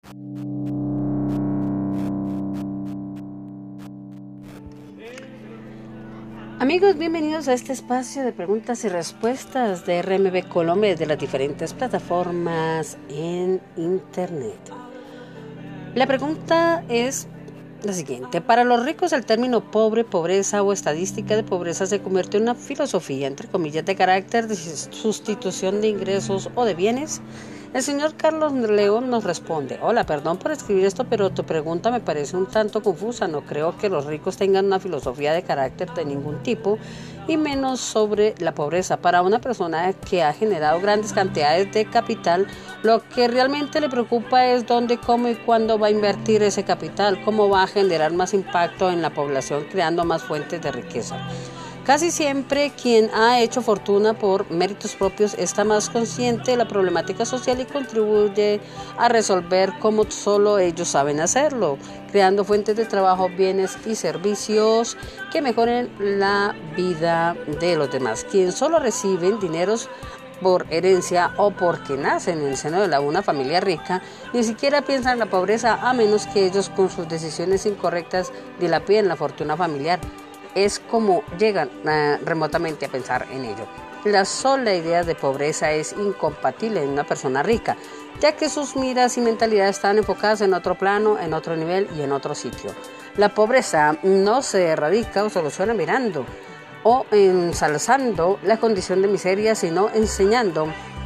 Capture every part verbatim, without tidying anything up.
Amigos, bienvenidos a este espacio de preguntas y respuestas de R M B Colombia desde las diferentes plataformas en internet. La pregunta es la siguiente: para los ricos el término pobre, pobreza o estadística de pobreza se convierte en una filosofía, entre comillas, de carácter de sustitución de ingresos o de bienes. El señor Carlos León nos responde: hola, perdón por escribir esto, pero tu pregunta me parece un tanto confusa. No creo que los ricos tengan una filosofía de carácter de ningún tipo, y menos sobre la pobreza. Para una persona que ha generado grandes cantidades de capital, lo que realmente le preocupa es dónde, cómo y cuándo va a invertir ese capital, cómo va a generar más impacto en la población creando más fuentes de riqueza. Casi siempre quien ha hecho fortuna por méritos propios está más consciente de la problemática social y contribuye a resolver como solo ellos saben hacerlo, creando fuentes de trabajo, bienes y servicios que mejoren la vida de los demás. Quien solo reciben dineros por herencia o porque nacen en el seno de la, una familia rica, ni siquiera piensan en la pobreza, a menos que ellos con sus decisiones incorrectas dilapiden la fortuna familiar. Es como llegan uh, remotamente a pensar en ello. La sola idea de pobreza es incompatible en una persona rica, ya que sus miras y mentalidad están enfocadas en otro plano, en otro nivel y en otro sitio. La pobreza no se erradica o soluciona mirando o ensalzando la condición de miseria, sino enseñando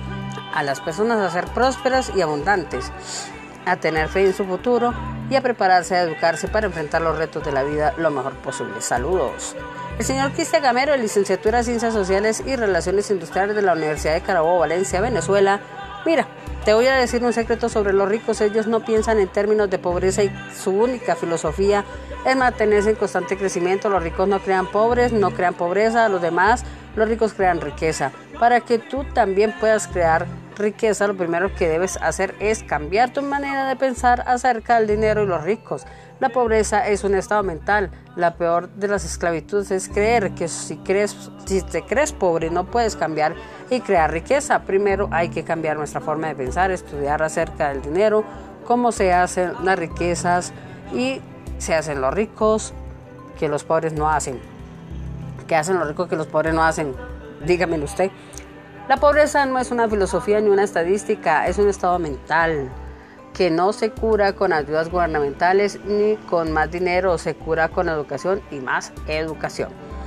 a las personas a ser prósperas y abundantes, a tener fe en su futuro y a prepararse, a educarse para enfrentar los retos de la vida lo mejor posible. Saludos. El señor Cristian Gamero, de licenciatura en Ciencias Sociales y Relaciones Industriales de la Universidad de Carabobo, Valencia, Venezuela. Mira, te voy a decir un secreto sobre los ricos. Ellos no piensan en términos de pobreza y su única filosofía es mantenerse en constante crecimiento. Los ricos no crean pobres, no crean pobreza. Los demás, los ricos crean riqueza. Para que tú también puedas crear riqueza, lo primero que debes hacer es cambiar tu manera de pensar acerca del dinero y los ricos. La pobreza es un estado mental. La peor de las esclavitudes es creer que si, crees, si te crees pobre no puedes cambiar y crear riqueza. Primero hay que cambiar nuestra forma de pensar, estudiar acerca del dinero, cómo se hacen las riquezas y se hacen los ricos que los pobres no hacen. ¿Qué hacen los ricos que los pobres no hacen? Dígamelo usted. La pobreza no es una filosofía ni una estadística, es un estado mental que no se cura con ayudas gubernamentales ni con más dinero, se cura con educación y más educación.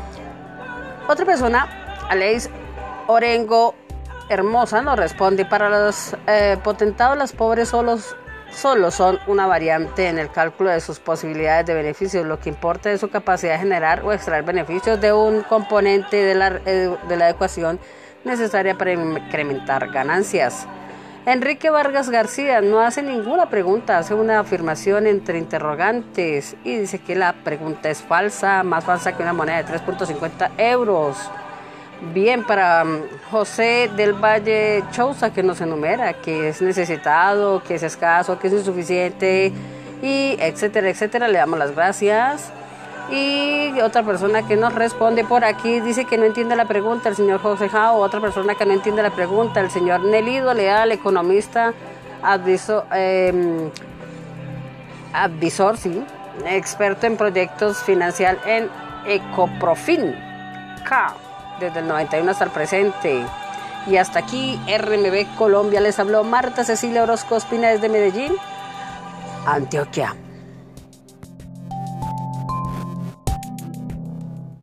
Otra persona, Aleix Orengo Hermosa, nos responde: para los eh, potentados, los pobres solos, solo son una variante en el cálculo de sus posibilidades de beneficios. Lo que importa es su capacidad de generar o extraer beneficios de un componente de la, de la ecuación necesaria para incrementar ganancias. Enrique Vargas García no hace ninguna pregunta, hace una afirmación entre interrogantes y dice que la pregunta es falsa, más falsa que una moneda de tres punto cincuenta euros. Bien, para José del Valle Chousa, que nos enumera que es necesitado, que es escaso, que es insuficiente, y etcétera, etcétera, le damos las gracias. Y otra persona que nos responde por aquí dice que no entiende la pregunta, el señor José Jao. Otra persona que no entiende la pregunta, el señor Nelido Leal, economista, advisor, eh, advisor, sí, experto en proyectos financieros en Ecoprofin K, desde el noventa y uno hasta el presente. Y hasta aquí R M B Colombia. Les habló Marta Cecilia Orozco Espina desde Medellín, Antioquia.